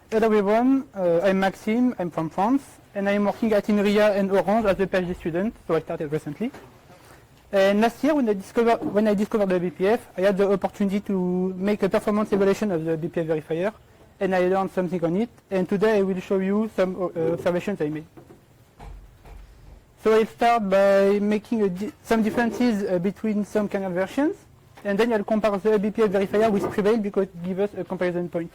Hello everyone, I'm Maxime, I'm from France, and I'm working at INRIA and Orange as a PhD student, so I started recently. And last year when I discovered the BPF, I had the opportunity to make a performance evaluation of the BPF verifier, and I learned something on it, and today I will show you some observations I made. So I'll start by making some differences between some kernel versions, and then I'll compare the BPF verifier with Prevail because it gives us a comparison point.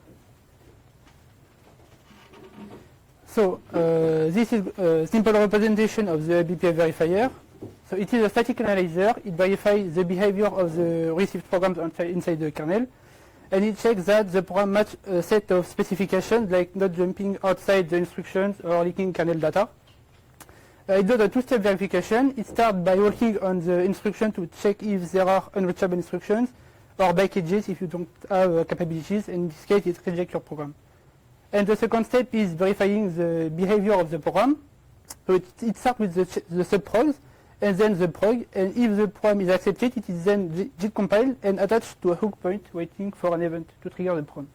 So this is a simple representation of the BPF verifier. So it is a static analyzer. It verifies the behavior of the received programs inside the kernel, and it checks that the program matches a set of specifications, like not jumping outside the instructions or leaking kernel data. It does a two-step verification. It starts by working on the instruction to check if there are unreachable instructions, or by caches if you don't have capabilities. In this case, it rejects your program. And the second step is verifying the behavior of the program. So it starts with the subprogs, and then the prog, and if the program is accepted, it is then git compiled and attached to a hook point waiting for an event to trigger the program.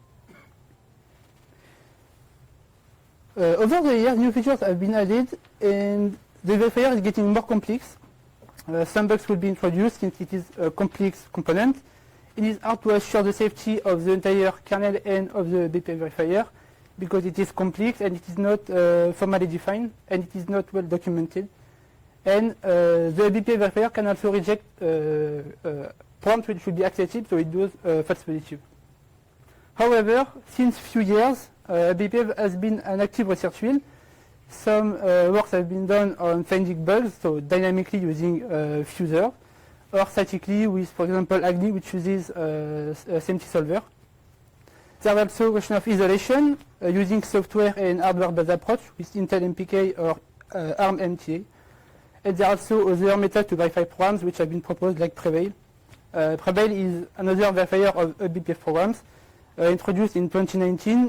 Over the years, new features have been added, and the verifier is getting more complex. Some bugs will be introduced since it is a complex component. It is hard to assure the safety of the entire kernel and of the BPF verifier because it is complex and it is not formally defined and it is not well documented. And the BPF verifier can also reject prompts which should be accepted, so it does false positive. However, since few years, BPF has been an active research field. Some works have been done on finding bugs, so dynamically using Fuser, or statically with, for example, Agni, which uses a SMT solver. There are also question of isolation using software and hardware-based approach with Intel MPK or ARM MTA. And there are also other methods to verify programs which have been proposed, like Prevail. Prevail is another verifier of BPF programs introduced in 2019